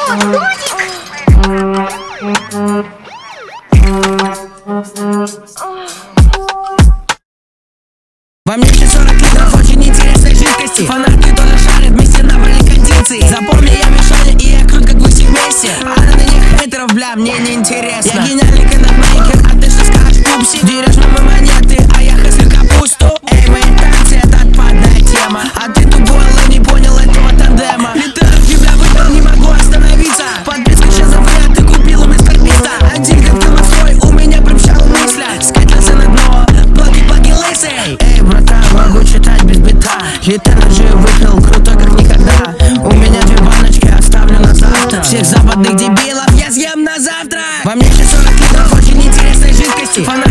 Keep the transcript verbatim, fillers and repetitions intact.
Во мне еще сорок литров очень интересной жидкости. Фанаты тоже шарят, вместе набрали кондиции. Запомни, я Мишаня и я крут как гуси вместе. А на них хейтеров, бля, мне не интересно. Я гениальный контент-мейкер, а ты что скажешь, пупси? Дерешь мамы монеты, а я хаслю капусту. Эй, мои танцы, это отпадная тема. А ты тупой, но не понял этого тандема. Летаю в тебя выпил, не могу остановиться. Подписка сейчас завряд, ты купил у мистер Биста. Один как ты морской, у меня прям щал мысля. Скатился на дно, плаки-плаки лысый. Эй, братан, могу читать без бита. Летаю же выпил, крутой как никогда. У меня две баночки, оставлю на завтра. Всех западных дебилов я съем на завтрак. Во мне еще сорок литров очень интересной жидкости.